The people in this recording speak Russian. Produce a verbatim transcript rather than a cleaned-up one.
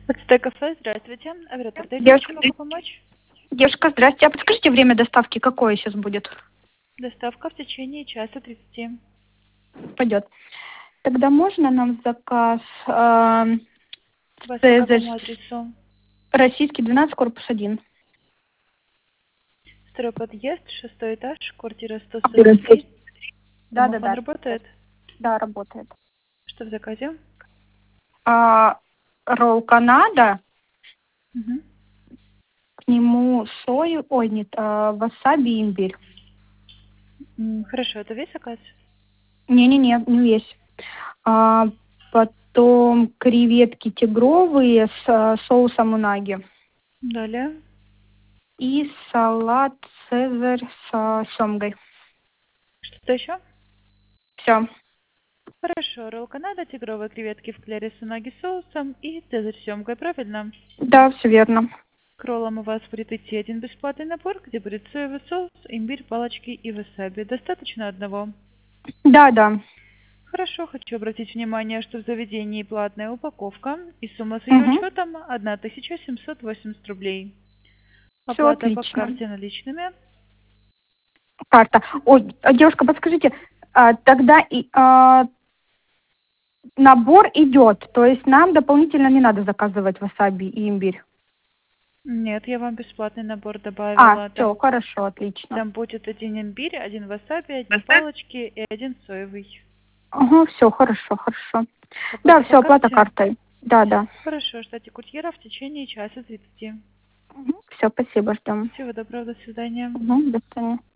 Подстей кафе, здравствуйте. Оператор, дайте, Девушка, чем могу помочь? девушка, здрасте. А подскажите, время доставки какое сейчас будет? Доставка в течение часа тридцати. Пойдет. Тогда можно нам заказ э, Вас по Цезарь, какому адресу? российский, двенадцать, корпус один. Второй подъезд, шестой этаж, квартира сто сорок три. Да, да, Домофон да. работает? Да, работает. Что в заказе? А, ролл Канада, Угу. к нему сою, ой, нет, а, васаби и имбирь. Хорошо, это весь заказ? Не-не-не, не весь. А, потом креветки тигровые с а, соусом унаги. Далее. И салат Цезарь с а, семгой. Что-то еще? Все. Хорошо, ролл Канада, тигровые креветки в кляре с унаги соусом и цезарь с семгой, правильно? Да, все верно. К роллам у вас будет идти один бесплатный набор, где будет соевый соус, имбирь, палочки и васаби. Достаточно одного? Да, да. Хорошо, хочу обратить внимание, что в заведении платная упаковка и сумма с ее Угу. учетом тысяча семьсот восемьдесят рублей. Все Оплата по отлично. карте наличными. Карта. Ой, а, девушка, подскажите, а, тогда и а, набор идет, то есть нам дополнительно не надо заказывать васаби и имбирь. Нет, я вам бесплатный набор А, добавила. все, Там, хорошо, отлично. там будет один имбирь, один васаби, одни палочки и один соевый. Ага, все, хорошо, хорошо. Да, Оплата по все, оплата карте? картой. Да, да. Хорошо, ждите курьера в течение часа тридцати. Все, спасибо, ждем. Всего доброго, до свидания. Угу, до свидания.